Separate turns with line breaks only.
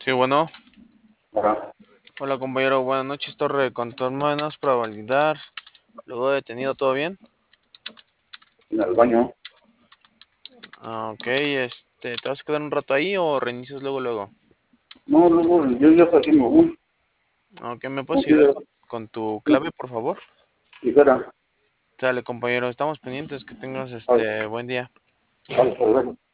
Sí, bueno.
Ajá,
Hola compañero, buenas noches, Torre con tus manos para validar. Luego detenido, ¿todo bien?
en el baño.
Ok, ¿te vas a quedar un rato ahí o reinicias luego?
No, luego yo salí, me voy.
Ok, ¿me
No
puedes ayudar
quiero,
con tu clave, por favor?
dijera,
Dale, compañero, estamos pendientes, que tengas
al,
buen día.
al saber.